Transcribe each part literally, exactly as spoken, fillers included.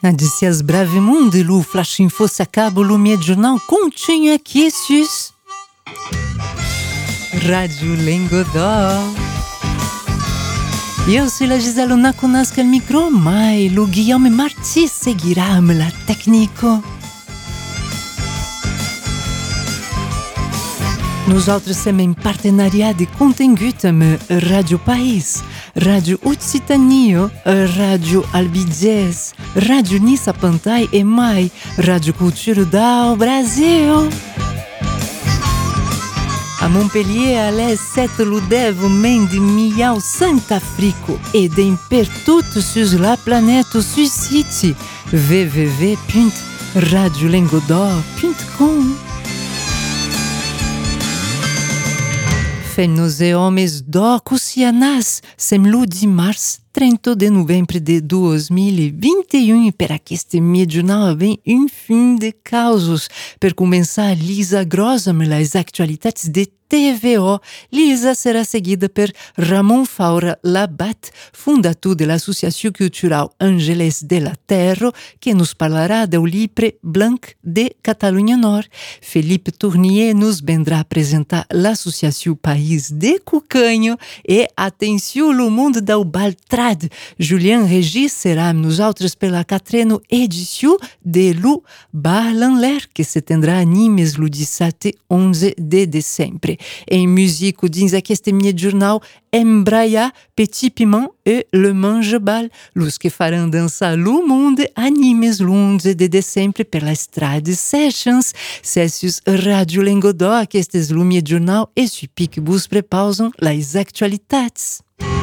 Adicias brave mundo, lu flash info sacabo, lu mie jornal continue aqui sus Rádio Lengodó. Eu sou la Gisela na conosco al micro, mai lu Guillaume Marti seguirá me la técnico. Nous autres sommes em partenariat de contengut amb Radio País, Radio Occitanie, Radio Albiges, Radio Nissa Pantai e mai Radio Cultura do Brasil. A Montpellier, à l'est, sete ludevo mendi miau Santa Frico e dem per tutto sur la planète sur site w w w ponto radio lengodó ponto com. Femmes e homens do Cusianás, semlu de março, trinta de novembro de dois mil e vinte e um, per aquest mediunal vem um fim de causos. Per começar, Lisa grossa me las actualidades de T V O. Lisa será seguida per Ramon Faura Labat, fundador de l'Associação Cultural Ángeles de la Terra, que nos falará do livre Blanc de Catalunha Nord. Felipe Tournier nos vendrá apresentar l'Associação País de Cucanho e atenção o mundo do Baltrad. Julian Regis será nos outros pela quatrena edição de Lu Barlanler, que se tendrá animes lu dezessete e onze de dezembro. Em música, diz aqui este meu jornal, Embraia, Petit Piment e Le Mange-Bal, los que farão dançar o mundo, animes lu onze de dezembro pela Estrade Sessions. Cessius Rádio Lengodó, que este é o meu jornal, e se pique vos prepausam las actualidades.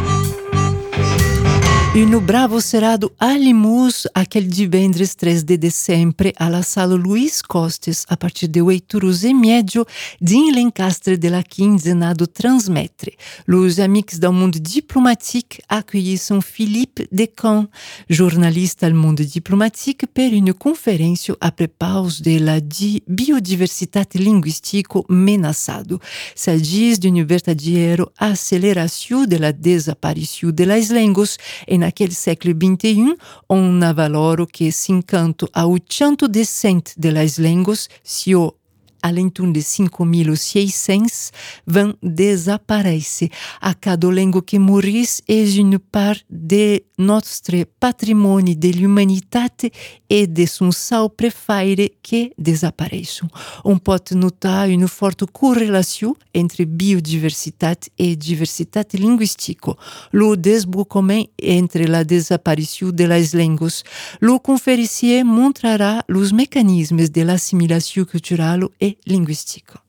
E no Bravo será do Alimus, aquele divendres três de dezembro, à la sala Luiz Costes, a partir de oito horas e meia, din l'encastre de la quinzena do Transmetre. Os amigos do mundo diplomatique accueillissent Philippe Descamps, jornalista ao mundo diplomatique, per une conferência a propos de la di biodiversitat linguístico menaçado. S'agis d'une verdadeira aceleração de la desaparição de las línguas em naquele século vinte e um, on avaloro que cinquanta a oitenta por cento de las línguas, se o além de cinco mil e seiscentos, vão desaparecer. A cada língua que morris é uma parte de nosso patrimônio de l'humanidade e de son sal prefaire que desapareçam. On pode notar uma forte correlação entre biodiversidade e diversidade linguística. O desbocamento entre a desaparição de las línguas. O conferencier mostrará os mecanismos de l'assimilação cultural e linguística.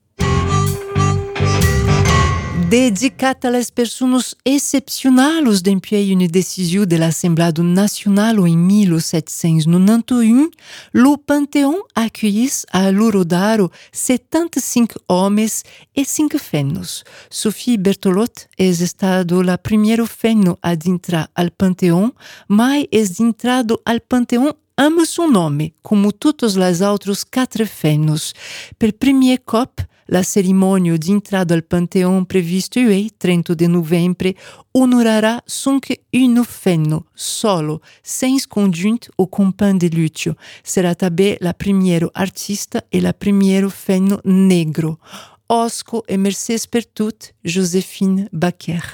Dedicada às pessoas excepcionais depuis uma decisão da Assembleia Nacional em mil setecentos e noventa e um, o Panteão acolheu a Lurodaro setenta e cinco homens e cinco fêmeas. Sophie Bertolot é estado a primeira fêmea a entrar ao Panteão, mas é entrado ao Panteão ama seu nome, como todas as outras quatro fêmeas. Per premier cop, la cerimônia de entrada ao Panteão prevista em trinta de novembro honorará cinco uma fêmea, solo, sem conjunto ou companhia de luto. Será também a primeira artista e a primeira fêmea negro. Osco e mercês per tudo, Josephine Baker.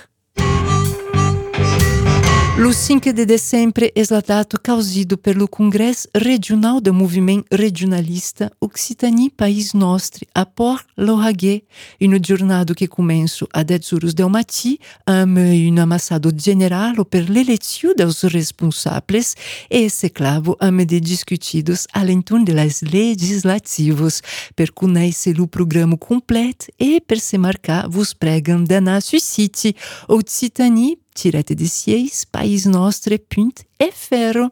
O cinco de dezembro é a data causada pelo Congresso Regional do Movimento Regionalista Occitanie País Nostre a Port-Lauragais, uma jornada que começa a dez horas do matin, amb um amassado general per l'eleição dos responsáveis e se clavo amb de discutidos além das legislativas. Per conhecer o programa completo e per se marcar, vos pregam d'anar sur site Occitanie tirete de seis, país nostre, punt, e ferro.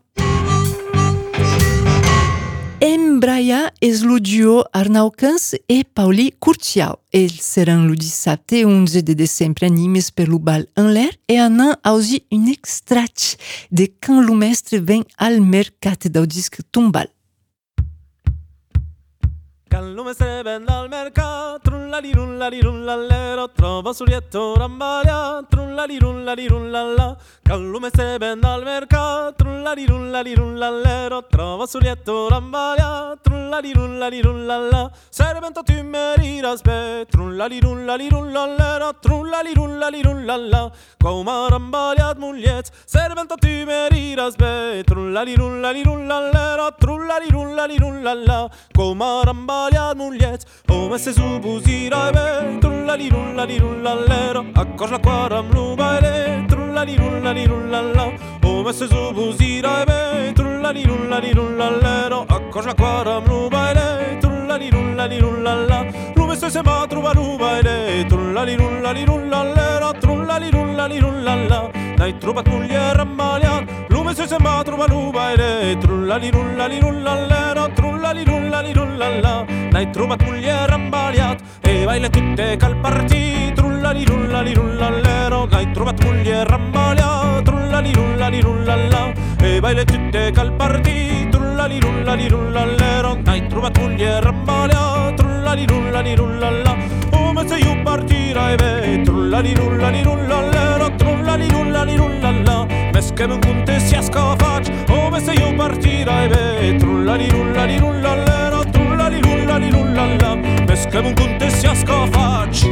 Embraia esludiou Arnau Cans e Pauli Curtial. Eles serão o dezessete e onze de dezembro animes pelo bal en l'air e anan ausi un extrait de quand o mestre vem al mercat do disque tumbal. Quand lo mestre ven al mercat, trullalirullalirullallero, trova sul letto rambalia, trullalirullalirullalla, callume se ben dal mercato, trullalirullalirullallero, trova sul letto rambalia, trullalirullalirullalla, servento tu meriras be, trullalirullalirullallero, trullalirullalirullalla, come rambaliat mugliet, servento tu meriras be, trullalirullalirullallero, trullalirullalirullalla, come rambaliat mugliet, come se su busira be, trullalirullalirullallero, accor la quaram lubaile, trullalirullalirullalla, come se su busira be, trullalirullalirullallero, accor la quaram lubaile, trullalirullalirullalla, lume se se ma truva lubaile, trullalirullalirullallero, trullalirullalirullalla, dai trovat muglier ammaliat, lume se se ma truva lubaile, trullalirullalirullallero, trullalirullalirullalla, dai trovat muglier ammaliat, e baile tutte cal partì, trullalirullalirullallero, dai trovat muglier ammaliat, trullalirullalirullalla, e baile tutte cal partì, trullalirullalirullallero, dai trovat muglier ammaliat, trullalirullalirullalla, come se io partirai be, trullalirullalirullallero, trullalirullalirullalla, mesche non conte sia scafac, come se io partirai be, trullalirullalirullallero, trullalirullalirullalla, mesche non conte sia scafac.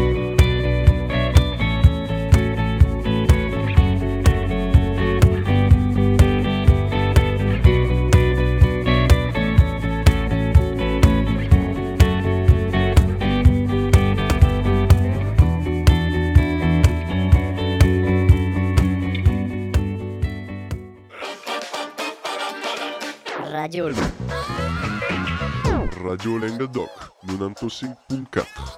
Radio Radio Languedoc, novantacinc punt quatre.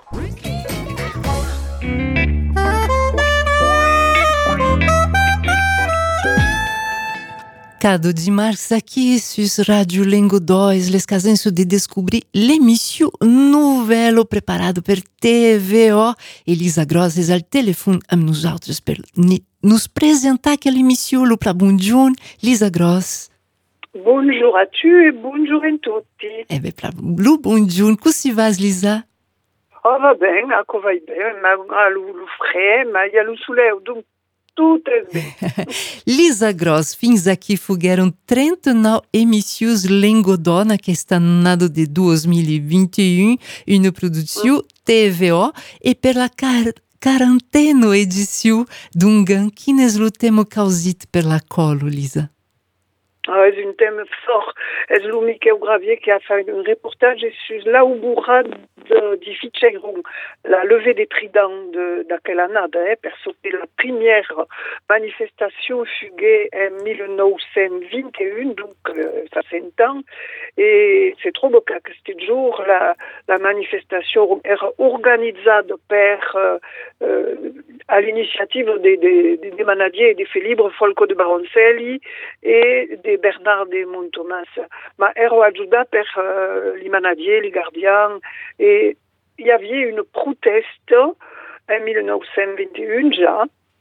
Cada dimarts aqui sur Radio Languedoc, les casenços de descobrir l'émission Novelo preparado per T V O. Elisa Gross és al telefone amb nosaltres per ni, nos presentar aquela émission. Lo pra bon giorn, Lisa Gross. Bonjour à tu et bonjour a tutti. Eh ben, pra lo bon giorn, come si va, Lisa? Oh, va bene, ecco vai bene, ma lo, lo fred, ma il y a lo soleil, donc tout est bien. Lisa Gross, fins aqui fogueram trinta e nove emissões Languedoc nesta ano de dois mil e vinte e um, uma produção T V O, e per la car quarantena edição d'un gan, quin és lo tema causit per la colo, Lisa? Ah, c'est un thème fort. C'est le Michael Gravier qui a fait un reportage sur la Ouboura di Ficeiron, la levée des tridents de d'aquella année, eh, parce que la première manifestation fut en dix-neuf cent vingt et un, donc euh, ça fait un temps, et c'est trop beau que ce jour la, la manifestation est organisée par, euh, euh, à l'initiative des, des, des Manadiers et des Félibres Folco de Baroncelli et des Bernard de Montomas, ma ero ajuda per uh, les Manadiers, les gardiens, et il y avait une proteste en dix-neuf cent vingt et un déjà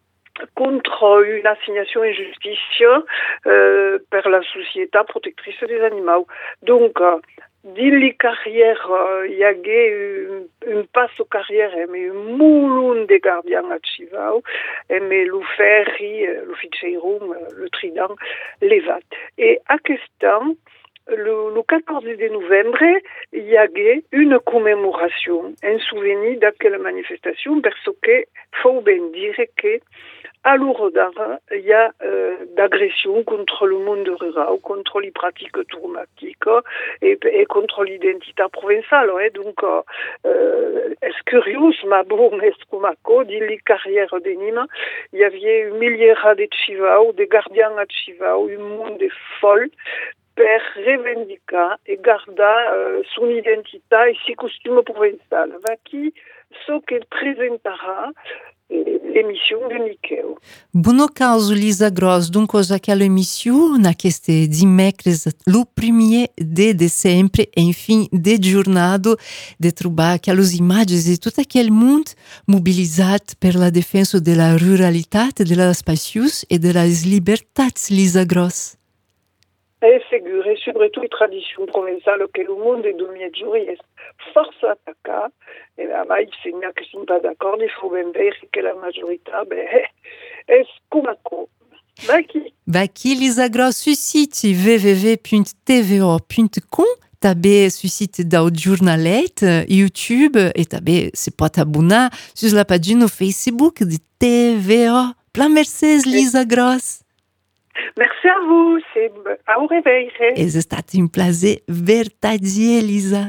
contre une assignation injustice euh, par la Société protectrice des animaux. Donc, euh, dans les carrières, il euh, y avait une, une passe aux carrières, mais un moulon de gardiens à Chivao, mais le ferry, le Ficeiron, le Trident, les vat. Et à Questan, le, le quatorze novembre, il y avait une commémoration, un souvenir de quelle manifestation, parce que faut bien dire que à Lourdes, il y a euh, d'agression contre le monde rural, contre les pratiques tourmatiques et, et contre l'identité provinciale. Hein. Donc, euh, est-ce curieux, ma bon, est-ce qu'on m'a dit les carrières de Nîmes, il y avait une millière de Chivao, des gardiens à Chivao, un monde folle, per revendiquer et garder euh, son identité et ses costumes provinciaux. Va qui ce qu'elle présentera l'émission de Miquel. Buono caso, Lisa Gross, dunque aquela emissão naqueste dimecres, lo premier de dezembro, enfim, de jornada de trobar aquelas imagens de todo aquele mundo mobilizado pela defesa da ruralidade, dos espaços e das liberdades, Lisa Gross. Et segur, e soprattutto le tradizioni provenzali che il mondo è dominato è forza attacca e mai segna che si pas d'accordo, il faut ben vero che la maggiorità beh, è scumaco. Baki. Baki Lisa Gross su site w w w punt t v o punt com, també su site del jornalet YouTube e també se pot abonar sulla pagina Facebook di T V O. Plein merci Lisa Gross. Merci à vous, c'est au réveil. E è stato un piacere vertadier, Lisa.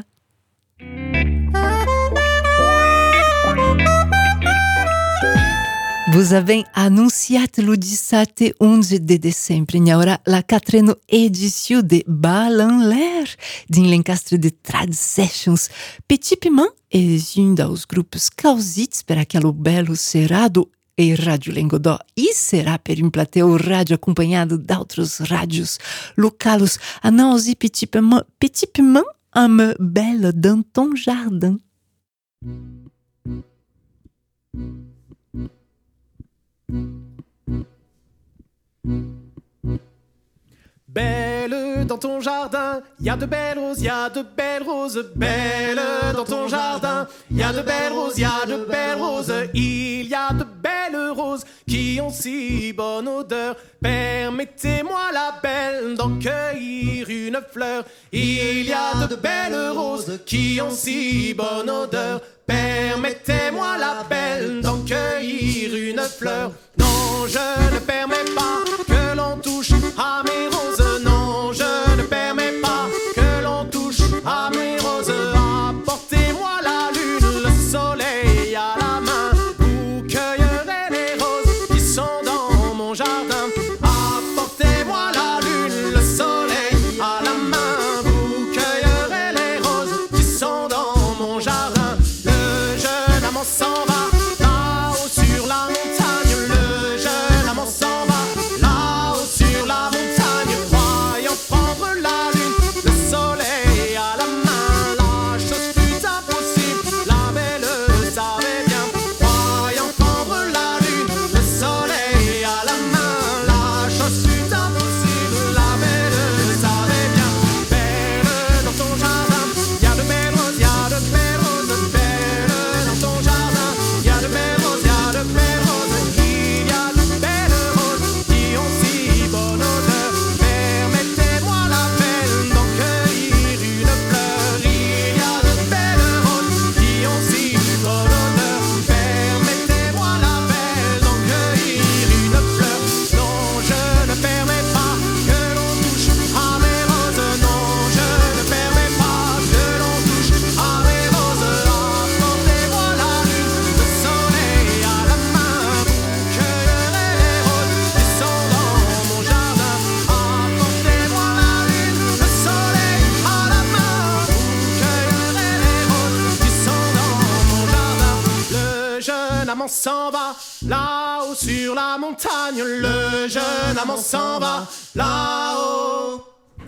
Vous avez annonciat le diciassette onze de dezembre hi haurà la quatrena edició de Bal en l'air dins l'encastre de Trad Sessions. Petit Piment és un dels grups causits per aquele belo serado e Radio Lengodò e serà per un plateu radio acompanhado d'altres radios locals. Annosi Petit Piment, Petit Piment amb Belle dans ton jardin. Belle dans ton jardin, y a de belles roses, y a de belles roses. Belle dans ton jardin, y a de belles roses, y a de belles roses. Il y a de belles roses qui ont si bonne odeur. Permettez-moi la belle d'en cueillir une fleur. Il y a de belles roses qui ont si bonne odeur. Permettez-moi la belle d'en cueillir une fleur. Non, je ne permets pas que l'on touche à mes roses. Non, je ne permets pas que l'on touche à mes roses. Apportez-moi la lune, le soleil à la main. Vous cueillerez les roses qui sont dans mon jardin. Apportez-moi la lune, le soleil à la main. Vous cueillerez les roses qui sont dans mon jardin. Le jeune amant s'en va là-haut sur la montagne. Le jeune amant s'en va là-haut sur la montagne, croyant prendre la lune, le soleil à la main. La chose fut impossible, la belle savait bien. Croyant prendre la lune, le soleil à la main. La chose fut impossible, la belle savait bien. Belle dans ton jardin, y a de belles roses, y a de belles roses. Belle dans ton jardin, y a de belles roses, y a de belles roses. Il y a de belles roses qui ont si bonne odeur. Permettez-moi la belle d'en cueillir une fleur. Il y a de belles roses qui ont si bonne odeur. Permettez-moi la belle d'en cueillir une fleur. Non, je ne permets pas que l'on touche à mes roses. Non, je ne permets pas que l'on touche à mes roses. Apportez-moi la lune, le soleil à la main. Vous cueillerez les roses qui sont dans mon jardin. Apportez-moi la lune, le soleil à la main. Vous cueillerez les roses qui sont dans mon jardin. Le jeune amant s'en va là-haut sur la montagne. Le jeune amant s'en va là-haut,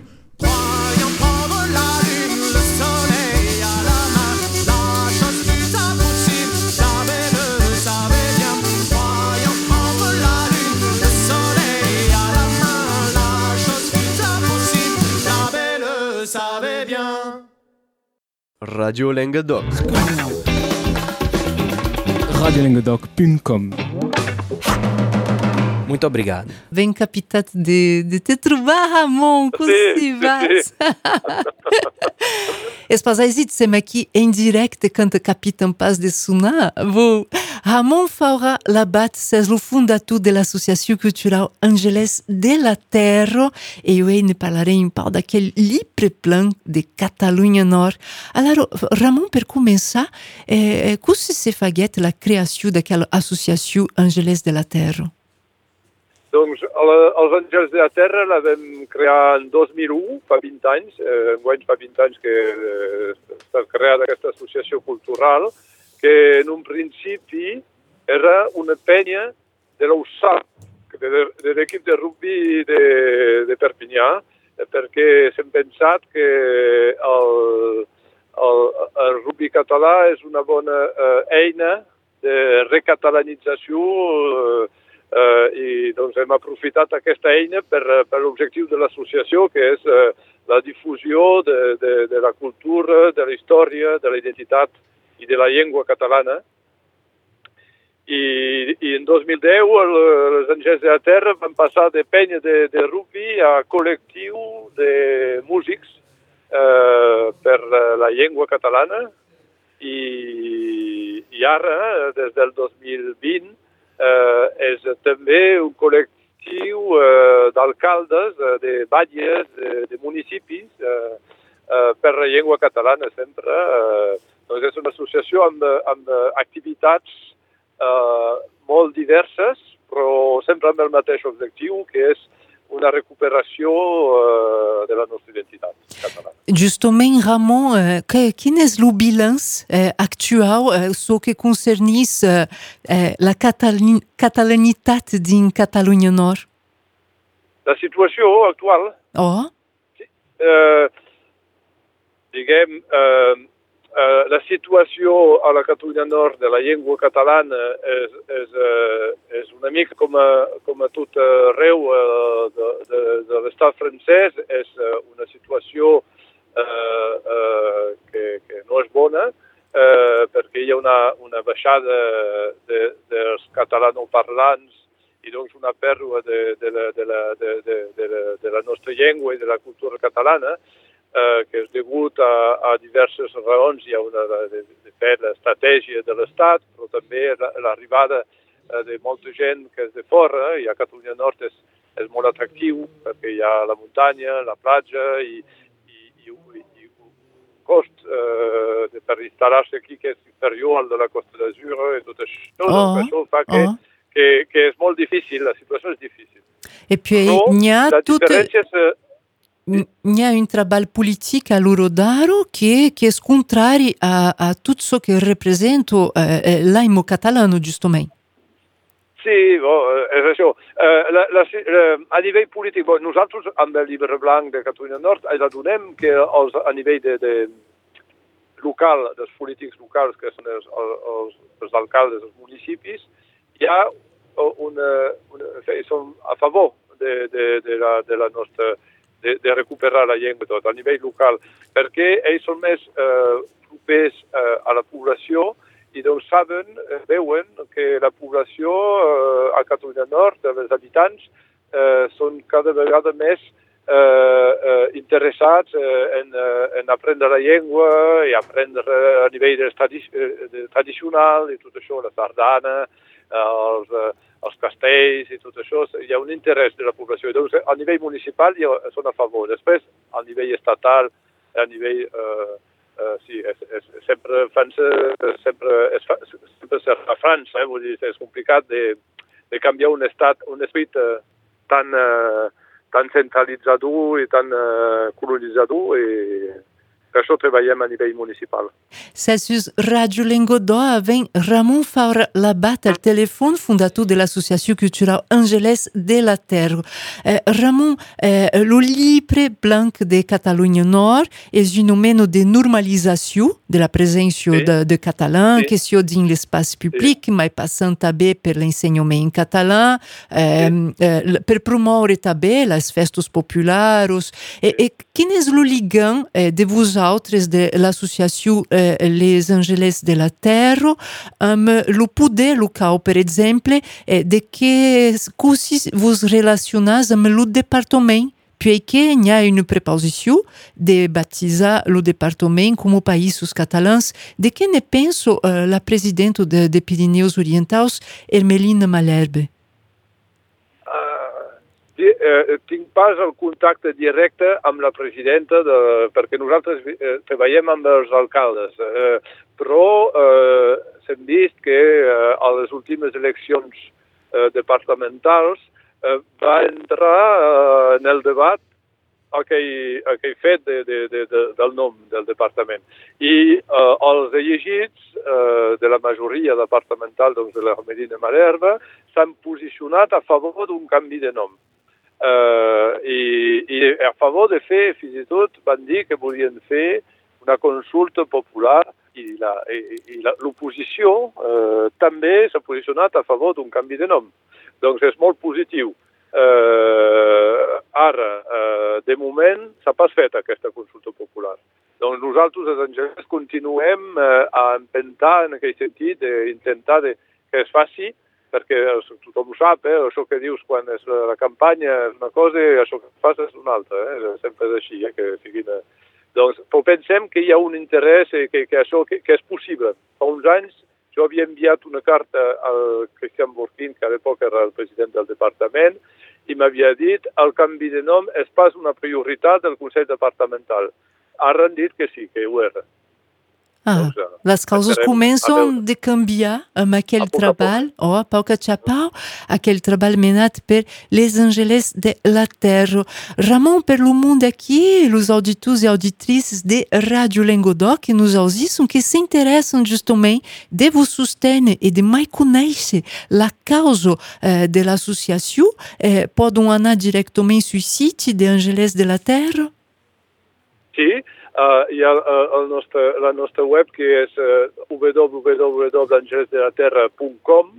croyant prendre la lune, le soleil à la main. La chose fut impossible, la belle savait bien. Croyant prendre la lune, le soleil à la main. La chose fut impossible, la belle savait bien. Radio Lengadok. radio lengodoc punt com. Muito obrigado. Bem capitado de, de te trobar, Ramon, como se vas? Es pasaisit sem aqui em direct canta Capitão Paz de Suna. Vou Ramon Faura Labat, c'est le fondateur de l'associação cultural Angeles de la Terra e eu ne parlarei um pouco daquele livre plan de Catalunha Nord. Alors, Ramon, per começar, eh, como se faguet la criació d'aquela associació Angeles de la Terra? Doncs els Àngels de la Terra la vam crear en dos mil u, fa vint anys, eh, enguany fa vint anys que eh, està creada aquesta associació cultural, que en un principi era una penya de l'U S A, de, de, de l'equip de rugby de, de Perpinyà, eh, perquè s'hem pensat que el, el, el rugby català és una bona eh, eina de recatalanització eh, eh, i doncs hem aprofitat aquesta eina per, per l'objectiu de l'associació, que és eh, la difusió de, de, de la cultura, de la història, de la identitat i de la llengua catalana. I, i en dos mil deu les Angels de la Terra van passar de penya de, de rugby a col·lectiu de músics eh, per la llengua catalana i, i ara, des del dos mil vint, eh, és també un col·lectiu eh, d'alcaldes, de batlles, de, de municipis eh, eh, per la llengua catalana sempre. Eh, doncs és una associació amb, amb activitats Uh, molt diverses, però sempre amb el mateix objectiu, que és una recuperació uh, de la nostra identitat catalana. Justament, Ramon, uh, que, quin és el bilanç uh, actual uh, so que concernís uh, uh, la catalan catalanitat dins Catalunya Nord? La situació actual? Oh? Sí. Uh, diguem... Uh, Uh, la situació a la Catalunya Nord de la llengua catalana és, és, uh, és una mica com a, com a tot arreu uh, de, de, de l'estat francès. És uh, una situació uh, uh, que, que no és bona, uh, perquè hi ha una, una baixada de, dels catalanoparlants i doncs una pèrdua de, de, la, de, la, de, de, de, la, de la nostra llengua i de la cultura catalana, eh, que és degut a, a diverses raons. Hi ha una, de, de fet, l'estratègia de l'Estat, però també l'arribada eh, de molta gent que és de fora, i a Catalunya Nord és, és molt atractiu, perquè hi ha la muntanya, la platja i, i, i, i un cost eh, per instal·lar-se aquí que és inferior al de la Costa d'Azur i tot això. Oh, doncs això fa que, oh. que, que és molt difícil, la situació és difícil. Et puis, il y a tout... Il y a un treball politique a Lorodaro che, che è contrario a, a tutto ciò che rappresenta eh, l'aimo catalano, giustamente. Sí, bo, és això. Eh, la, la, eh, a nivell polític, bo, nosaltres amb el llibre blanc de Catalunya Nord ens adonem que els, a nivell de, de local, dels polítics locals, que són els, els, els alcaldes dels municipis, hi ha una, una, són a favor de, de, de, la, de la nostra... De, de recuperar la llengua tot a nivell local, perquè ells són més eh, propers eh, a la població i doncs saben, eh, veuen que la població eh, a Catalunya Nord, els habitants, eh, són cada vegada més eh, eh, interessats eh, en, eh, en aprendre la llengua i aprendre a nivell de tradi de tradicional i tot això, la sardana, eh, els... Eh, els castells i tot això, hi ha un interès de la població. Doncs, a nivell municipal ja són a favor. Després, a nivell estatal, a nivell... Eh, eh, sí, és, és, sempre França, sempre, és, sempre serà França, eh? Vull dir, és complicat de, de canviar un estat, un esperit eh, tan, eh, tan centralitzador i tan eh, colonitzador i... Per això treballem a nivell municipal. Celsius Radio Lengodò vem Ramon Faura Labat al telèfon, fondator de l'Associació Cultural Angeles de la Terra. Eh, Ramon, eh, el llibre blanc de Catalunya Nord és un moment de normalització de la presència sí. de, de català, sí. qüestió dins l'espai públic, sí. mas passant també per l'ensenyament en català, eh, sí. eh, per promoure també les festes populares. Sí. E, e quin és el lligam eh, de vosaltres de l'associació eh, Les Angeles de la Terra amb el poder local, per exemple, eh, de que così vos relacionaz amb el departament, perquè hi ha una preposició de batitzar el departament com països catalans. De què ne penso eh, la presidenta de, de Pirineus Orientals, Hermelina Malherbe? Eh, tinc pas el contacte directe amb la presidenta, de, perquè nosaltres eh, treballem amb els alcaldes, eh, però eh, s'hem vist que eh, a les últimes eleccions eh, departamentals eh, va entrar eh, en el debat aquell, aquell fet de, de, de, de, del nom del departament. I eh, els elegits eh, de la majoria departamental, doncs de la Hermelina Malherbe, s'han posicionat a favor d'un canvi de nom. Uh, i, i a favor de fer, fins i tot van dir que volien fer una consulta popular i, la, i, i la, l'oposició eh, també s'ha posicionat a favor d'un canvi de nom. Doncs és molt positiu. Eh, ara, eh, de moment, s'ha pas fet aquesta consulta popular. Doncs nosaltres, els angelers, continuem eh, a empentar en aquest sentit, d'intentar de, que es faci, perquè tothom ho sap, eh, això que dius quan és la, la campanya és una cosa i això que fas és una altra. Eh? Sempre és així, eh, que siguin... Eh. Doncs, però pensem que hi ha un interès, eh, que, que això que, que és possible. Fa uns anys jo havia enviat una carta al Christian Burkin, que a l'època era el president del departament, i m'havia dit el canvi de nom és pas una prioritat del Consell Departamental. Ara han dit que sí, que ho era. Ah, doncs, uh, les causes comencen de canviar amb aquell a treball, o a poc a xapau, aquell treball menat per les Angelès de la Terra. Ramon, per lo mundo aqui, os auditores e auditrices de Rádio Languedoc nos audiçam que se interessam justamente de vos sostener e de mais conhecer la causa eh, de l'associació, eh, podem anar diretamente sul site de Angelès de la Terra? Sí, Uh, hi ha uh, el nostre, la nostra web que és uh, w w w punt angelès de la terra punt com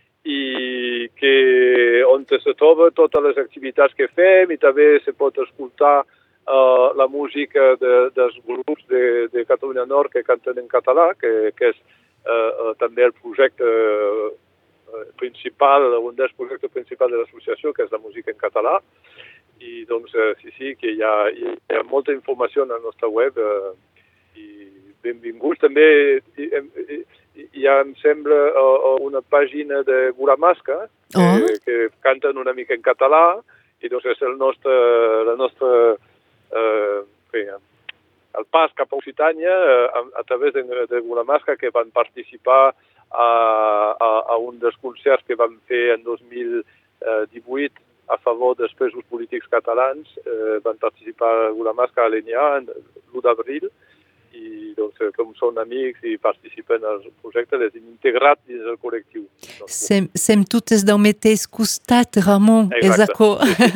i que on se troba totes les activitats que fem i també se pot escoltar uh, la música de, dels grups de, de Catalunya Nord que canten en català, que, que és uh, uh, també el projecte uh, principal, un dels projectes principals de l'associació, que és la música en català. I doncs eh, sí, sí, que hi ha, hi ha molta informació a la nostra web eh, i benvinguts. També hi, hi, hi ha, em sembla, uh, una pàgina de Guramasca que, oh. que canten una mica en català i doncs és el nostre, la nostra eh, que, el pas cap a Occitània eh, a, a través de, de Guramasca, que van participar a, a, a un dels concerts que vam fer en dos mil divuit a favor dels presos polítics catalans. Eh, van participar a Guramasca a l'Enya l'u d'abril i doncs, com són amics i participen al projecte, les hem integrat dins el col·lectiu. Sem, sem totes del mateix costat, Ramon. Exacte.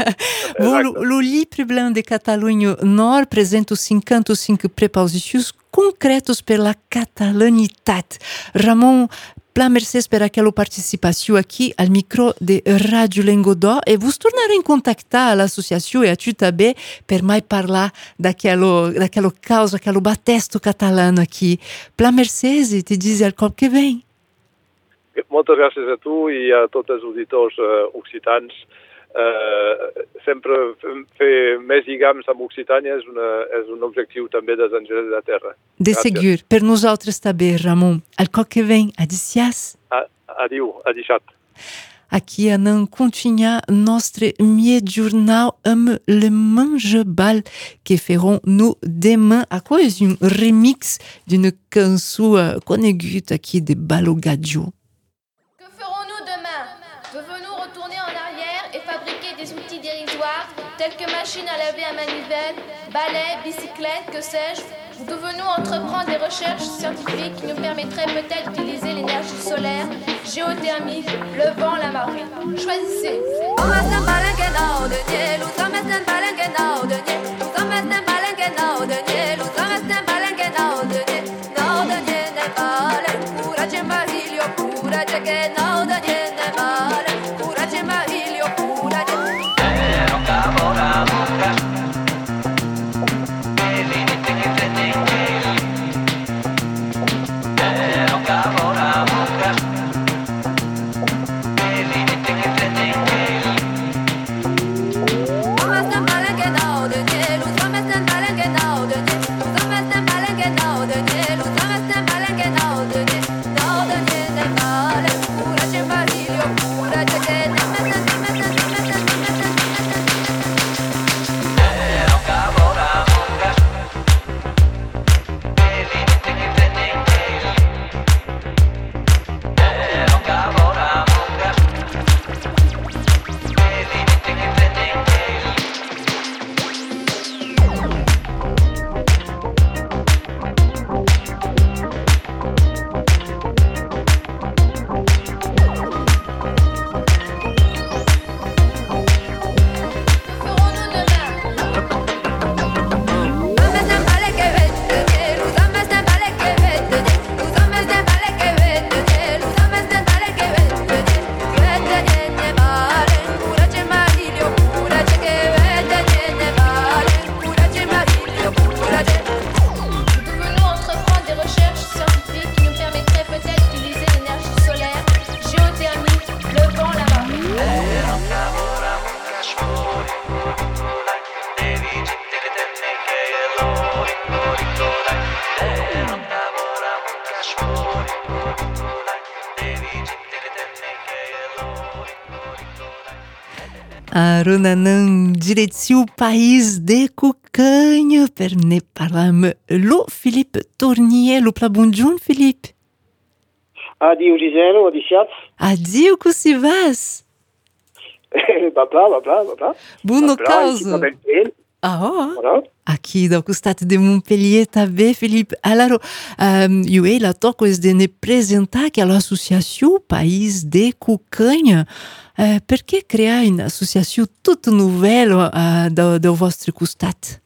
O Livre Blanc de Catalunha Nord apresenta cinquanta e cinco preposições concretos per la catalanitat. Ramon, pla mercès per aquela participació aqui al micro de Rádio Languedoc e vos tornarem a contactar a l'associació e a tu també per mais parlar daquela, daquela causa, aquele batesto catalano aqui. Pla mercès e te diz el cop que vem. Moltes gràcies a tu i a tots els auditors uh, occitans. Uh, sempre fer més lligams amb Occitània és, una, és un objectiu també dels Angelès de la Terra. De segur, per nosaltres també, Ramon. Al cop que vem, adicias. Adiu, adixat. Aqui anem continuar nostre miet jornal amb le Mangebal que farem no demà. Aqui és un remix d'une cançó coneguda aqui de Balogadio. Tels que machines à laver à manivelle, balais, bicyclettes, que sais-je, nous devenons entreprendre des recherches scientifiques qui nous permettraient peut-être d'utiliser l'énergie solaire, géothermique, le vent, la marée. Choisissez. Get out, Aronanan direțiu país de cucanha per ne parlam lo Philippe Tournier, lo pla bonjour Philippe. Adieu Gisèle, adiciat. Adieu, como se vas? Babla, babla, babla. Buno causa. Ah, oh. Voilà. Aqui do costat de Montpellier també, Philippe. Alors, um, eu e la toco es de ne presentar que l'associació País de Cucanha. Uh, per què crear una associació tot nouvelle uh, do, do vostre costat?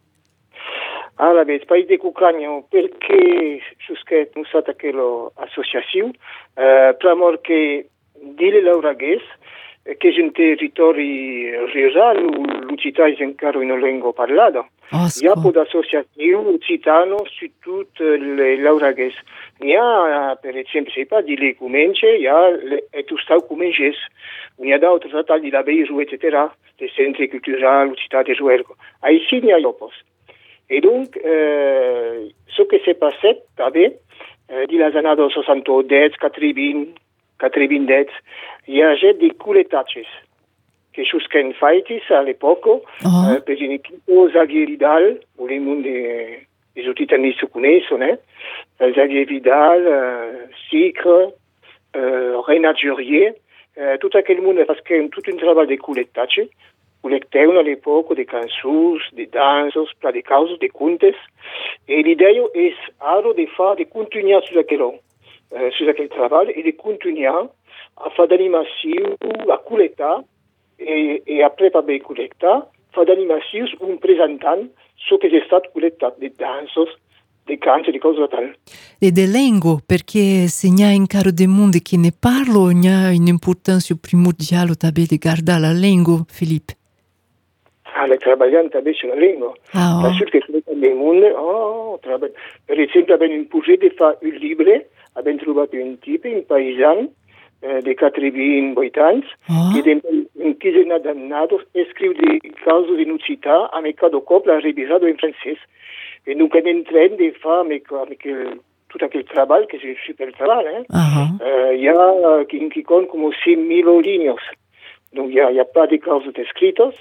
Allora, beh, País de Cucanha, perché susket nu sata aquela associació, uh, plamor che dile l'auraguès, che è un territorio rurale, l'Ucità è ancora una lingua parlata. Il y a peu d'associations occitanes sur toute l'auraguès. Il y a, per esempio, c'est pas, di le Cumenche, il y a le Tustau Cumenches. Il y a d'autres trattats de la Beirou, et cetera, le centre culturel, l'Ucità de Jouergo. Ici, il y a l'opos. Et donc, euh, ce qui s'est passé, també, euh, di les années soixante-dix, quatre-vingts, quatre-vingt-dix, il y avait des couletatges. Que jusqu'en faitis à l'époque, oh. euh, per un equipo Xavier Vidal, où les monde des occitanis se connaissent, hein? Xavier Vidal, euh, Sicre, euh, Renat Jurier, euh, tout aquel monde parce que tout un travail de couletatges, collecteu à l'époque des cançons, des danses, pla de causes, de contes, et l'idée est alors de faire, de continuer sur aquel, euh, sur aquel travail et de continuer à faire d'animation, à collecter, et, et après pas bien collecter, faire d'animation un présentant ce que j'ai stato collectato, des danses, des canti, des cose tali. E de lengo, perché se n'ha in caro de mondo che ne parlo, n'ha un'importanza primordiale també de guardare la lingua, Philippe. Ah, le travagliamo també sulla lingua. Ah, oh. Bien sûr que le monde, oh, travaille. Per esempio, abbiamo un progetto di fare un libro, abbiamo trovato un tipo, un paesano, eh, di quatre-vingt-huit anni, oh. che è un chiesena dannato, e scrive le cause di Nucità, a mercato copla, revisato in francese. E dunque è in train di fare tutto quel lavoro, che è un super lavoro, eh? Uh-huh. Uh, il y a qui, qui compte come cinq mille lignes. Donc, il n'y a, a pas de causes descritas.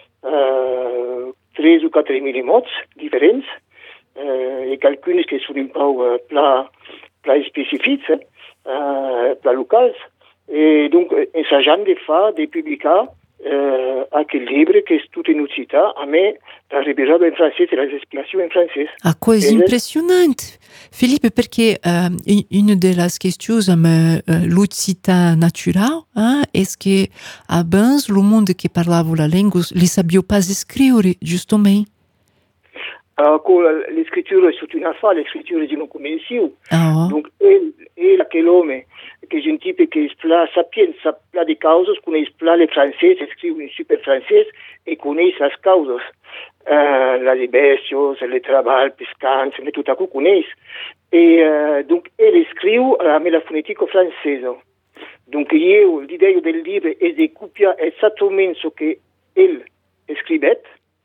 Uh, tres o quatre mille mots diferents uh, e quelques que són un peu uh, pla, pla específics, uh, pla locals. Et donc, ensajant de faire, de publicar uh, aquel llibre que és tot en occità, a més, la revisada en francès e les explicacions en francès. Ah, cosa impressionante! Philippe, perché uh, una delle questioni amb uh, l'occità naturale eh, è che abans il mondo che parlava la lingua li sapeva pas scrivere, giustamente? Uh, l'escritura è tutta una fa, l'escritura di una convenzione. Ah, oh. Donc, il, il aquel homme che è un type che spla sapienza, spla di causes, conosce spla le francese, scrive in super francese e conosce le causes. Uh, les bestios, le travail, pescanze, le tout à coup conosce. Et uh, donc, il scrive avec la phonétique française. Donc, io, l'idea del libro è di copiare esattamente ce che il scrivette,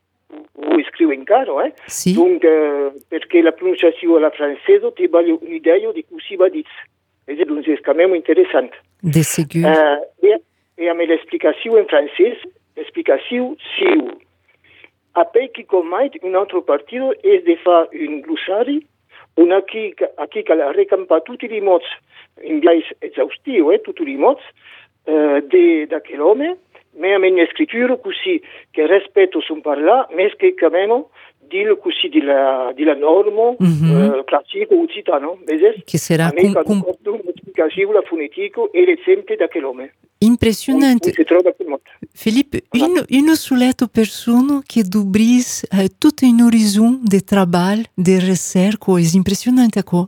o scrive in caro, eh? Sì. Donc, uh, perché la pronunciazione alla francese ti vale un'idea di cui si va a dire. E donc, c'est quand même intéressant. De ségur. Uh, e, e a me l'explicazione in francese, l'explicazione sì. Après qui commet un autre partito è di fare un glossario, una qui, qui recampa tutti i mots in inglese esaustivo, eh, tutti i mots uh, di quell'uomo, ma a una scrittura così che rispetto son parla, ma che cambiamo dire così di la, di la norma mm-hmm. uh, classica occitana, vedi? Che sarà a me com- com- l'explicazione, la fonetica e l'esempio di quell'uomo. Impressionante. Si trova quel modo. Philippe, une, une soleta persona che dubris uh, tutto un orizzonte di lavoro, di ricerca, è impressionante quoi.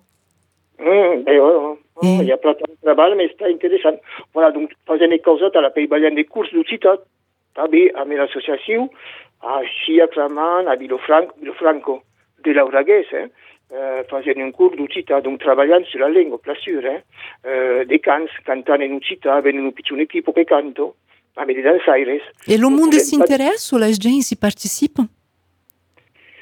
Mm, beh, oh, oh, mm. Il y a plein de travail, mais c'est intéressant. Voilà, donc, faisant des causes, à la pays balien des courses d'Ucita, també a l'association, a Sia Claman, a Vilofranco, Vilofranco de l'Auraguès, eh? Uh, faisant un cours d'Ucita, donc travaillant sur la lingua, bien sûr, eh? uh, des cants, cantant en Ucita, avec un petit équipe che canto, a me dans Aires. E lo mondo si interessa, la gente si participa? Beh,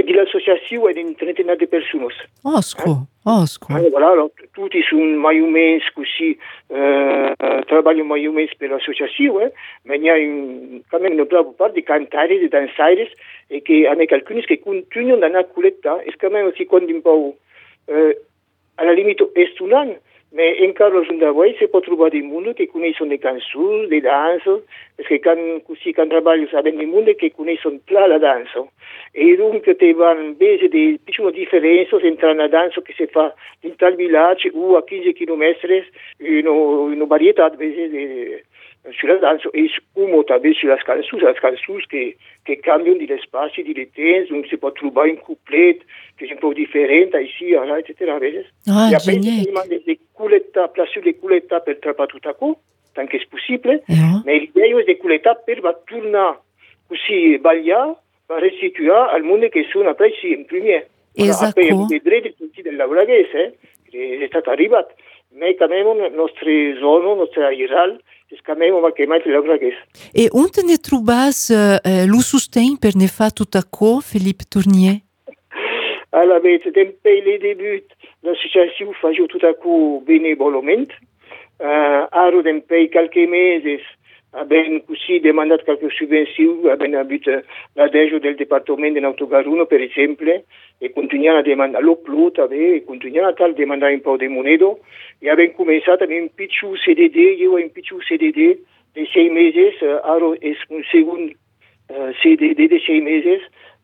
di l'associazione è di trenta di persone. Osco, osco. Eh, voilà, alors, tutti sono mai un mese così, eh, lavorano mai un mese per l'associazione, ma il y a un, quand même une brava part di cantaires, di dansaires, e che hanno alcuni che continuano a andare a coletta, e quand même si quando un po', eh, alla limite è un anno, ma in caso da voi si può trovare dei mondi che conoscono le canzoni, le danze, perché can, così can lavoro sapendo dei mondi che conoscono tutta la danza. E dunque ti vanno bene di piccole differenze tra una danza che si fa in tal villaggio o a quindici chilometri, una, una varietà di, sulla danza e come també sulle canzoni, le canzoni che, che cambiano di spazi, di tempi, donc si può trovare un couplet che è un po' differente ici, là, eccetera. Ah, e génial. Si demanda di culetta, place di culetta per trappare tutto a co, tant che è possibile, Yeah. ma l'idea è di culetta per tornare così sbagliare, va restituire al mondo che sono après sì, in primo. Esatto. Abbiamo i diritti tutti del lavoragese, che è stato arrivato, ma cambiamo le nostre zone, le nostre airali, e cambiamo anche mai il lavoragese. E onde ne trubas uh, lo sustain per ne fa tutto co, Philippe Tournier? Allora, vedi, dai le debut, l'associazione fa tutto a co benevolamente, uh, aro dai qualche mesi, abbiamo così demandato qualche subvenzione, abbiamo avuto l'adegio del Dipartimento in Autogaruno, per esempio, e continuiamo a demandare l'opplota, e continuiamo a demandare un po' di moneta, e abbiamo cominciato a un piccolo C D D, io ho un piccolo C D D di sei mesi, aro è un secondo uh, C D D di sei mesi,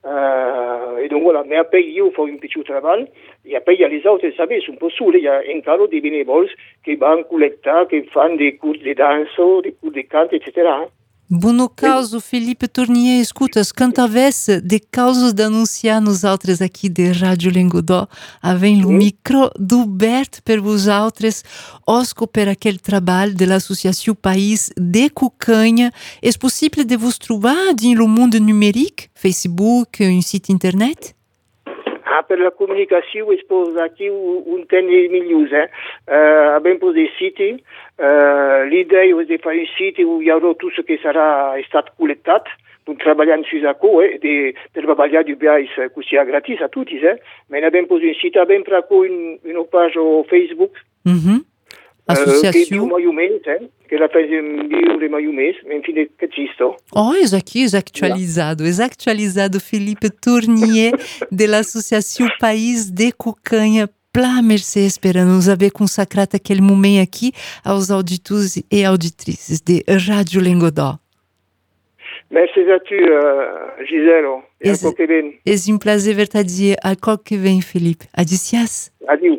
Uh, e donc voilà, mais après io fais un petit travail et après il y a les autres, vous savez, sont pas sous, il y a un carreau de bénévoles qui vont collecter, qui font des cours de danse, des cours de canto, et cetera. Buono caso, Philippe Tournier, escutas, quando avesse de causas de anunciar nos outros aqui de Rádio Lengodó, avem o micro d'Hubert per vos outros, osco per aquele trabalho de l'associação País de Cucanha. É possível de vos trovar no mundo numérico, Facebook, um site internet? Ah, per la comunicazione esposo aqui un tenere migliore, eh? uh, abbiamo dei siti, uh, l'idea è di fare un sito dove avrò tutto che sarà stato collettato, per lavorare su questo, eh, di, per lavorare di biais così a gratis a tutti, eh? Ma abbiamo un sito, abbiamo un, una pagina Facebook, mm-hmm. Associação. Uh, que mês, eh? Que ela faz um livro mais um mês, enfim, que existo. Oh, isso aqui é actualizado, é actualizado, Philippe Tournier, de l'associação País de Cucanha. Plá, merci, esperando nos haver consacrado aquele momento aqui aos auditores e auditrices de Rádio Lengodó. Merci a tu, uh, Giselo. E a qualquer bem. É um prazer ver te dizer a qualquer bem, Philippe. Adicias. Adieu.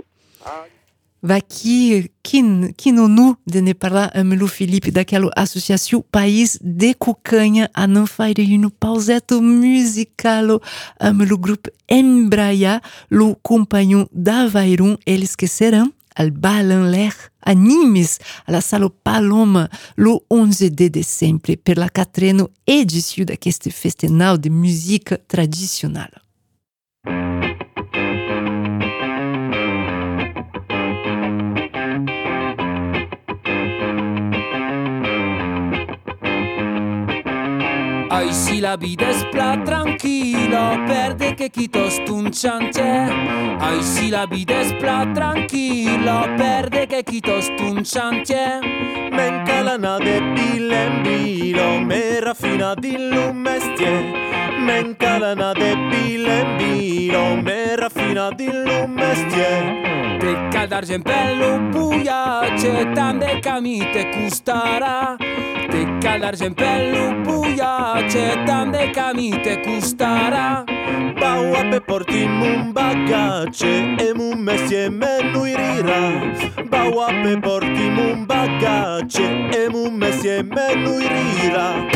Va qui, quin, quin nu de ne parlar amb o Felipe daquela associação País de Cucanha a não fazer uma pauseto musical amb o grupo Embraia, o companhão da Vairum, eles que serão al Balan Ler Animes, alla Sala Paloma, lo onze de dezembro, per la quatrena edição d'aqueste festival de música tradicional. Ai si la vita è spla tranquillo, perde che chi to stunciante. Ai si la vita è spla tranquillo, perde che chi to stunciante. Menca la nade bilembilo, me raffina di un mestiere. Menca la nade bilembilo, me raffina di un mestiere. Te caldarge in pello buiace, tante camite custarà. Te caldarge in pello buiace, tante camite custarà. Baua pe portim un bagace e un mestiere menu irira. Baua pe portim un bagace e un mestiere menu irira.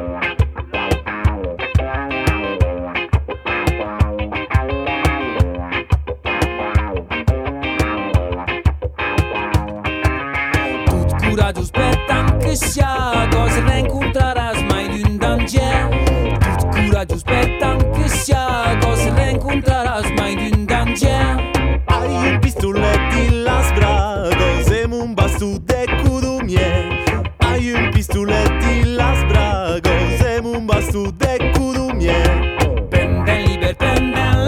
Coraggio spetta che sia, cosa ne incontrarás mai d'un danger. Tut coraggio spetta che sia, cosa ne incontrarás mai d'un danger. Hai un pistolet in las bragos e un bastu de cudumie. Hai un pistolet in las bragos e un bastu de cudumie. Penden liber, penden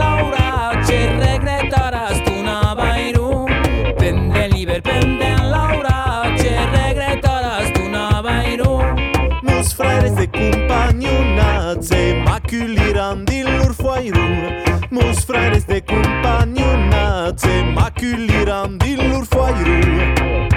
maculiran dill'ur foirur, mus fraires de compagnonatze, maculiran dill'ur foirur.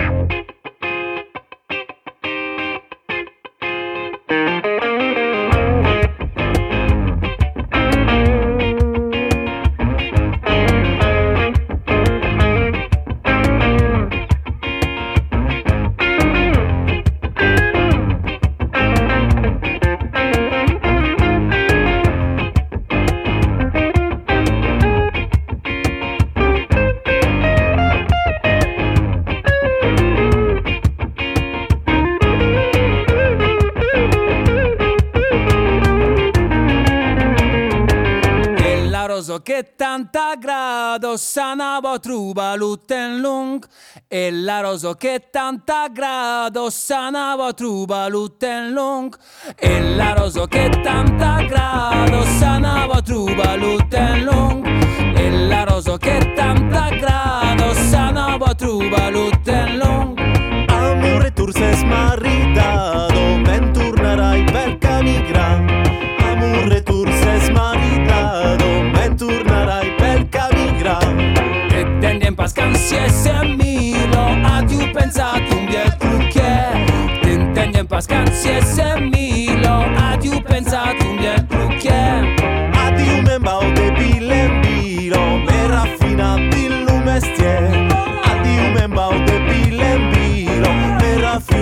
Che tanta grado sanavo truba luten lung e la roso che tanta grado sanavo truba luten lung e la roso che tanta grado sanavo truba luten lung e la roso che tanta grado sanavo truba luten lung. Amore tur ses maritado, ven tornarai per camigra. Amore tur ses maritado, tornarai per camigra. E tendien pascansiese milo, adiu pensato un biel crucchier. Te tendien pascansiese milo, adiu pensato un biel crucchier. Adiu membao de bilembilo, me raffinati il mestier. Adiu membao de bilembilo, me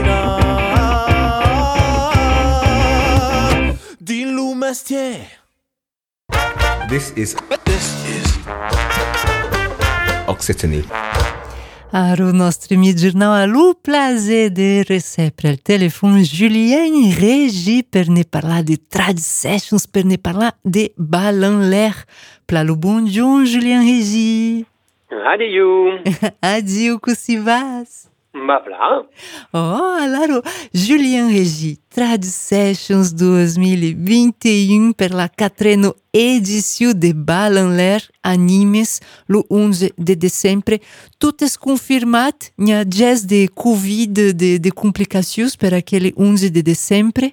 raffinati il mestier. This is This is Occitanie. Aro nostro mi-jornal a lu plazer de recebre al telefon Julien Regi per ne parlar de trad sessions, per ne parlar de bal en l'air. Plalo bonjour Julien Regi. Adieu. Adieu, como si vas? Ma pla. Oh, allora, Julien Regi, Trad Sessions dois mil e vinte e um per la quatrena edição de Bal en l'air Animes, lo onze de dezembre. Tot és confirmat? N'hi ha gest de Covid, de, de complicacions per aquele onze de dezembre?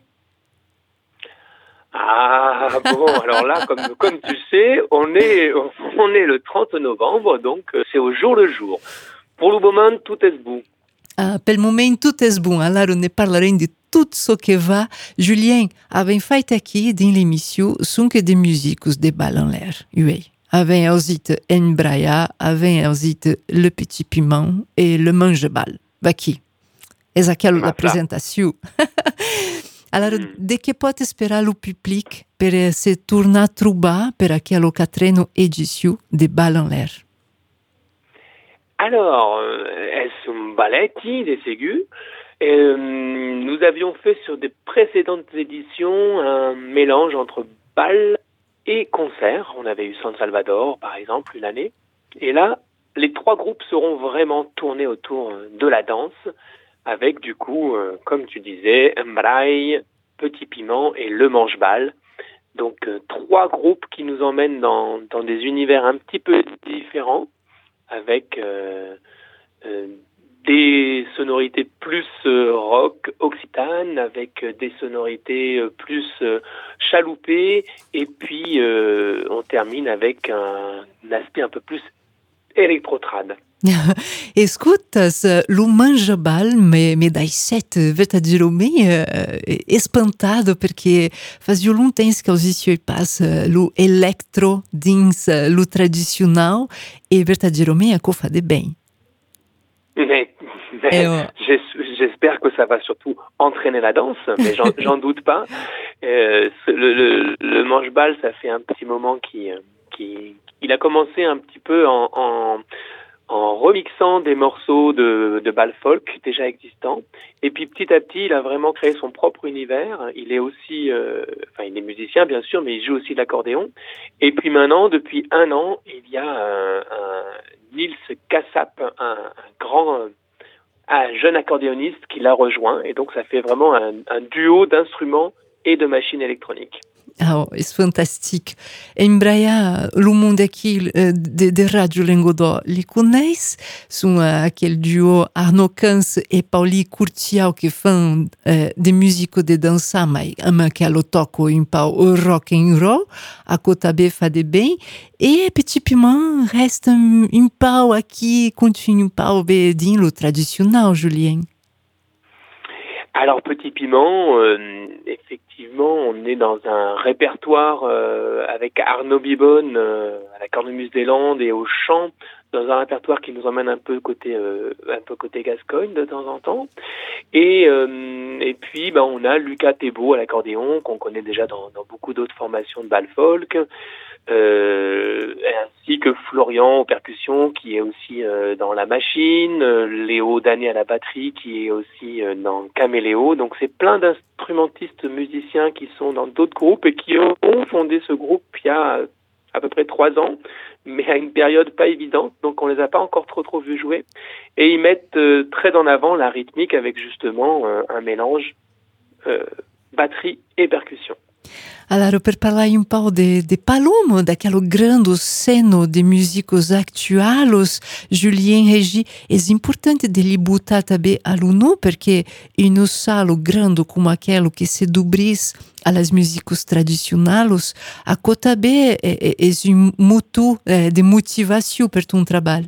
Ah, bon, alors là, comme, comme tu sais, on est, on est le trente novembre, donc c'est au jour le jour. Pour le moment, tout est bon. Ah, pel moment tot és bom, allora ne parlarem de tudo so que va. Julien, avem feito aqui din l'emissió sunque de músicos de Bal en l'air, uei. Avem auzit En Braia, avem auzit Le Petit Piment e Le Mange-Bal. Aqui. És aquela ah, apresentació. Allora, mm. de que pot esperar o public per se tornar a trobar per aquela quatrena edició de Bal en l'air? Alors, est-ce un balletti des ségus? euh, Nous avions fait sur des précédentes éditions un mélange entre bal et concert. On avait eu San Salvador, par exemple, une année. Et là, les trois groupes seront vraiment tournés autour de la danse, avec du coup, euh, comme tu disais, Mbraille, Petit Piment et Le Mange-Bal. Donc, euh, trois groupes qui nous emmènent dans, dans des univers un petit peu différents, avec euh, euh, des sonorités plus euh, rock occitane, avec euh, des sonorités euh, plus euh, chaloupées, et puis euh, on termine avec un, un aspect un peu plus électrotrad. Escutas, lo Mange-Bal me, me dai set verdadeiramente uh, espantado perché fazia long temps que ausisio pas uh, lo electro dins uh, lo tradicional e verdadeiramente a co fa de bem. Mais, mais oh. J'espère que ça va surtout entraîner la danse, mais j'en, j'en doute pas. Euh, le, le, le Mange-Bal, ça fait un petit moment qu'il, qu'il, il a commencé un petit peu en, en en remixant des morceaux de, de bal folk déjà existants. Et puis petit à petit, il a vraiment créé son propre univers. Il est aussi, euh, enfin il est musicien bien sûr, mais il joue aussi de l'accordéon. Et puis maintenant, depuis un an, il y a un, un Nils Kassap, un, un grand, un jeune accordéoniste qui l'a rejoint. Et donc ça fait vraiment un, un duo d'instruments et de machines électroniques. Oh, é fantástico. Em Braia, o mundo aqui de, de Rádio Languedoc, lhe conhece? São aquele duo Arnaud Cans e Pauli Curtial que fazem uh, de música de dança, mas que ela toca um pau rock and roll, a Cotabé faz de bem, e Petit Piment reste um pau aqui, continue um pau bem le traditionnel, Julien. Alors Petit Piment, euh, effectivement, on est dans un répertoire euh, avec Arnaud Bibonne euh, à la Cornemuse des Landes et au chant, dans un répertoire qui nous emmène un peu côté euh, un peu côté Gascogne de temps en temps. Et euh, et puis ben on a Lucas Thébault à l'accordéon qu'on connaît déjà dans, dans beaucoup d'autres formations de bal folk. Euh, ainsi que Florian aux percussions qui est aussi euh, dans La Machine, euh, Léo Dané à la batterie qui est aussi euh, dans Caméléo. Donc c'est plein d'instrumentistes musiciens qui sont dans d'autres groupes et qui ont fondé ce groupe il y a à peu près trois ans, mais à une période pas évidente, donc on les a pas encore trop trop vus jouer. Et ils mettent euh, très en avant la rythmique avec justement euh, un mélange euh, batterie et percussion. Allora, per parlare un po' de, de Palomo, daquele grande seno de músicos actuais, Julien Regi, é importante de lhe botar também aluno, porque em um salo grande como aquele que se dobris às músicos tradicionais, a Cotabé é, é, é um moto de motivação para ton trabalho.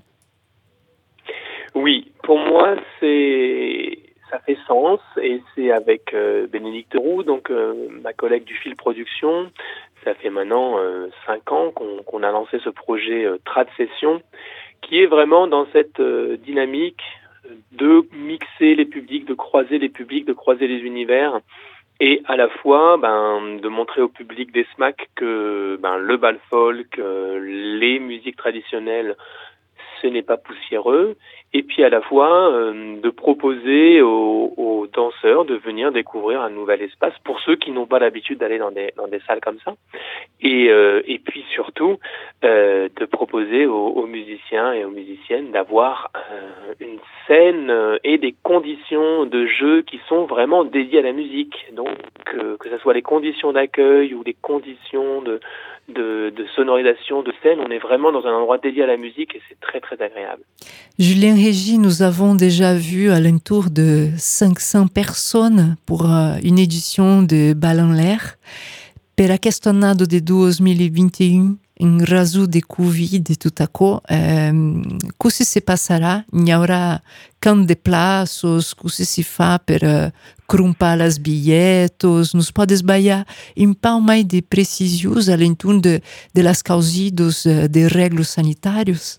Oui, pour moi, c'est... ça fait sens et c'est avec euh, Bénédicte Roux, donc euh, ma collègue du Fil Production. Ça fait maintenant euh, cinq ans qu'on, qu'on a lancé ce projet euh, Trad Session qui est vraiment dans cette euh, dynamique de mixer les publics, de croiser les publics, de croiser les univers et à la fois ben, de montrer au public des S M A C que ben, le bal folk, euh, les musiques traditionnelles, ce n'est pas poussiéreux, et puis à la fois euh, de proposer aux, aux danseurs de venir découvrir un nouvel espace pour ceux qui n'ont pas l'habitude d'aller dans des dans des salles comme ça, et euh, et puis surtout euh, de proposer aux, aux musiciens et aux musiciennes d'avoir euh, une scène et des conditions de jeu qui sont vraiment dédiées à la musique, donc euh, que ce soit les conditions d'accueil ou les conditions de De, de sonorisation, de scène, on est vraiment dans un endroit dédié à la musique et c'est très très agréable. Julien Regi, nous avons déjà vu à l'entour de cinq cents personnes pour une édition de Bal en l'air. Per aquest annado de dois mil e vinte e um, em razão de Covid e tudo aquilo, um, cosa se passará? Não haverá quanto de plaços? Cosa se fa per uh, crumpar as bilhetos? Nos podes baixar um pouco mais de precisões a l'entour de, de las causidas uh, de règles sanitarias?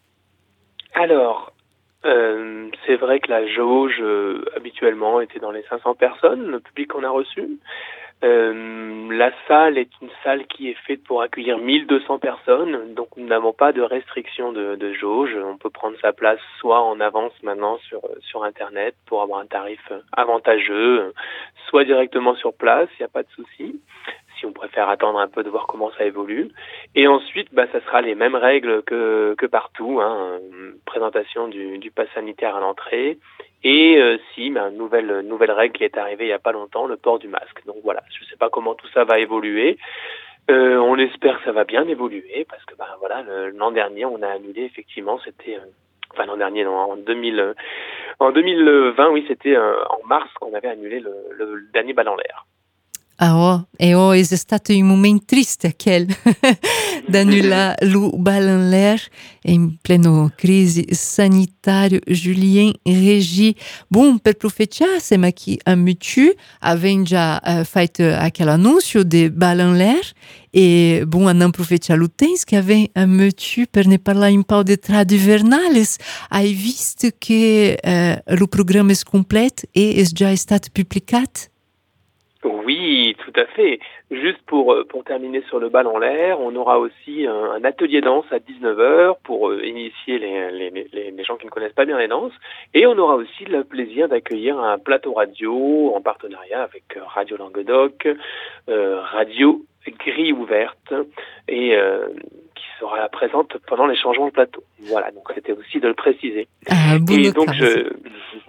Alors, euh, c'est vrai que la jauge euh, habituellement était dans les cinq cents personnes, le public qu'on a reçu. Euh, la salle est une salle qui est faite pour accueillir mille deux cents personnes, donc nous n'avons pas de restriction de, de jauge. On peut prendre sa place soit en avance maintenant sur sur Internet pour avoir un tarif avantageux, soit directement sur place, il n'y a pas de souci. Si on préfère attendre un peu de voir comment ça évolue. Et ensuite, bah, ça sera les mêmes règles que, que partout, hein. Présentation du, du pass sanitaire à l'entrée. Et euh, si, bah, nouvelle, nouvelle règle qui est arrivée il n'y a pas longtemps, le port du masque. Donc voilà, je ne sais pas comment tout ça va évoluer. Euh, on espère que ça va bien évoluer parce que bah, voilà, le, l'an dernier, on a annulé effectivement, c'était... Euh, enfin l'an dernier, non, en, deux mille, en deux mille vingt, oui, c'était euh, en mars qu'on avait annulé le, le, le dernier Bal en l'air. Ah oh, e oh, è stato un momento triste aquel d'annular le Bal en l'air in pleno crisi sanitaria. Julien Regi, bom, per profetiar, siamo aqui a Mutu, avem già uh, fatto aquele anúncio de Bal en l'air, e bom, a não profetiar o tens que avem a Mutu per ne parlar un po' de trad hivernales. Hai visto que uh, o programa é completo e é já stato publicato? Oui, tout à fait. Juste pour pour terminer sur le Bal en l'air, on aura aussi un, un atelier danse à dix-neuf heures pour euh, initier les, les, les, les gens qui ne connaissent pas bien les danses. Et on aura aussi le plaisir d'accueillir un plateau radio en partenariat avec Radio Languedoc, euh, Radio Grille Ouverte, et euh, qui sera présente pendant les changements de plateau. Voilà, donc c'était aussi de le préciser. Ah, bon et donc je,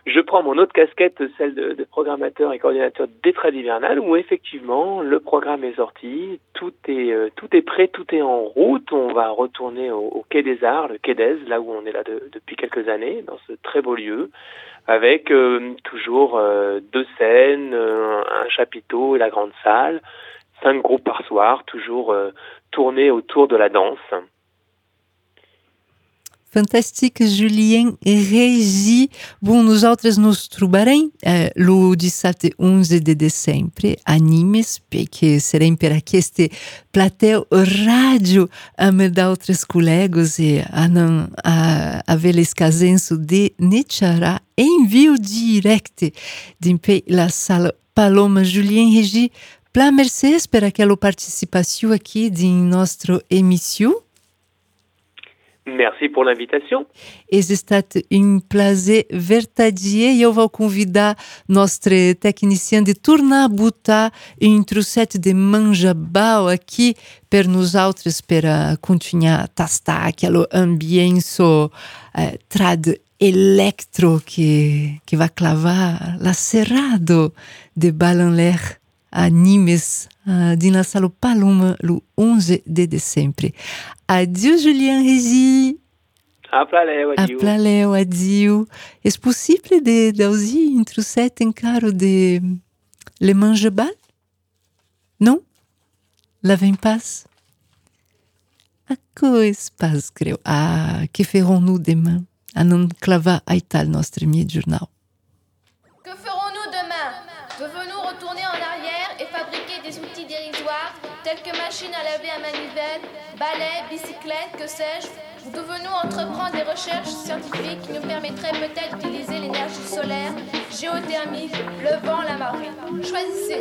Je prends mon autre casquette, celle de, de programmateur et coordinateur des trades hivernales, où effectivement le programme est sorti, tout est euh, tout est prêt, tout est en route. On va retourner au, au Quai des Arts, le Quai d'Aise, là où on est là de, depuis quelques années, dans ce très beau lieu, avec euh, toujours euh, deux scènes, euh, un chapiteau et la grande salle, cinq groupes par soir, toujours euh, tournés autour de la danse. Fantàstic, Julien Regi. Bom, nosaltres nos trobarem eh, lo dissabte onze de desembre a Nimes, perché serem per aquest plateu ràdio amb d'altres col·legos e anam a, a ver l'escasenço de Netxarà em viu directe d'impe la sala Paloma. Julien Regi, pla mercès per aquela participació aqui din nostra emissió. Merci pour l'invitation. És estat un plaer vertadier e eu vou convidar nostre tecnicien de tornar a botar um trosset de manjabau aqui per nosaltres per a continuar a tastar aquele ambiente eh, trad electro que, que va clavar la serrado de Balanler a Nimes, uh, din la sala Paloma, le onze de desembre. Adieu, Julien Regi. A plaleu, adieu. A plaleu, adieu. És possible de d'ausir un trosset encara de le manjabal? Non? La vem pas? A cois pas, creu. Ah, que ferons-nous demain? A non clavar a tal nostre mi jornal. Que ferons-nous demain? Devons-nous retourner en arrière et fabriquer des outils dérisoires tels que machines à laver à manivelle, balais, bicyclettes, que sais-je? Ou devons-nous entreprendre des recherches scientifiques qui nous permettraient peut-être d'utiliser l'énergie solaire, géothermique, le vent, la marée? Choisissez.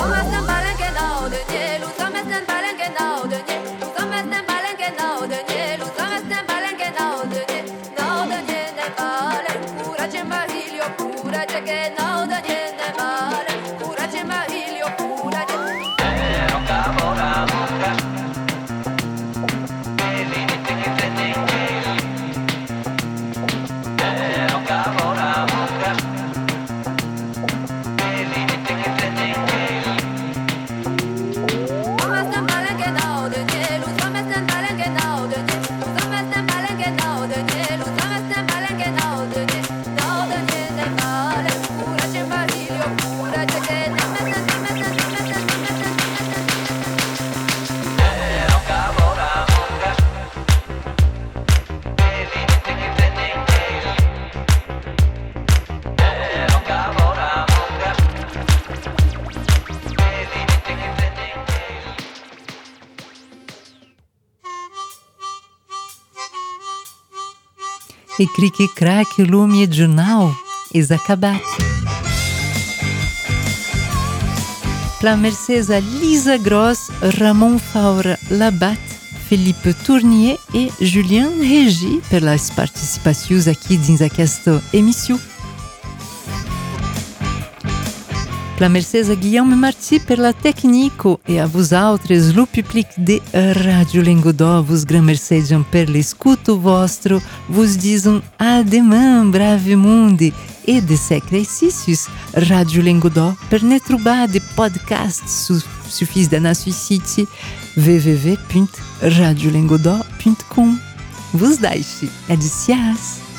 E crique craque lume jornal és acabat. Pla mercès a Lisa Gross, Ramon Faura Labat, Felipe Tournier e Julien Regi per las participacions aqui dins aquesta emissió. Pla mercès a Guillaume Martí per la tecnico e a vosaltres, lo public de Rádio Lengodó, vos gran mercediam per l'escuto vostro, vos disam a demã, brave mundi, e de exercícios Rádio Lengodó per ne trobar de podcast su, sufis da nosso site w w w ponto radio lengodó ponto com. Vos deixe, adicias!